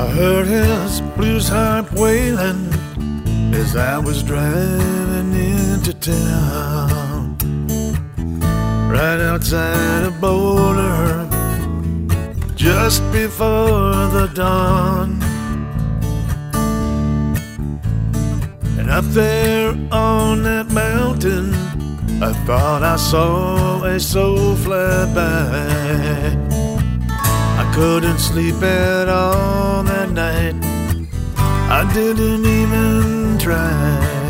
I heard his blues harp wailing as I was driving into town. Right outside of Boulder, just before the dawn. And up there on that mountain, I thought I saw a soul fly by. I couldn't sleep at all that night, I didn't even try.